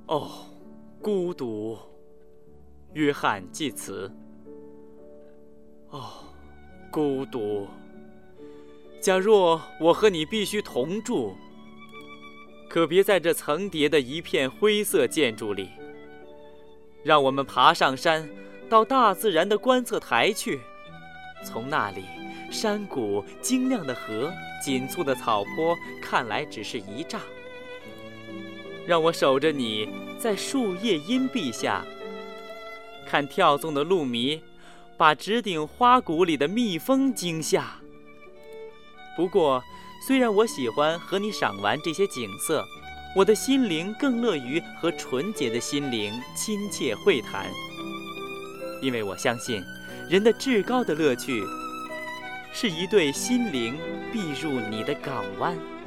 哦，孤独，约翰济慈。哦，孤独。假若我和你必须同住，可别在这层叠的一片灰色建筑里。让我们爬上山，到大自然的观测台去。从那里，山谷、晶亮的河、紧簇的草坡，看来只是一丈。让我守着你，在树叶荫蔽下，看跳动的鹿麋，把直顶花谷里的蜜蜂惊吓。不过，虽然我喜欢和你赏玩这些景色，我的心灵更乐于和纯洁的心灵亲切会谈，因为我相信，人的至高的乐趣，是一对心灵避入你的港湾。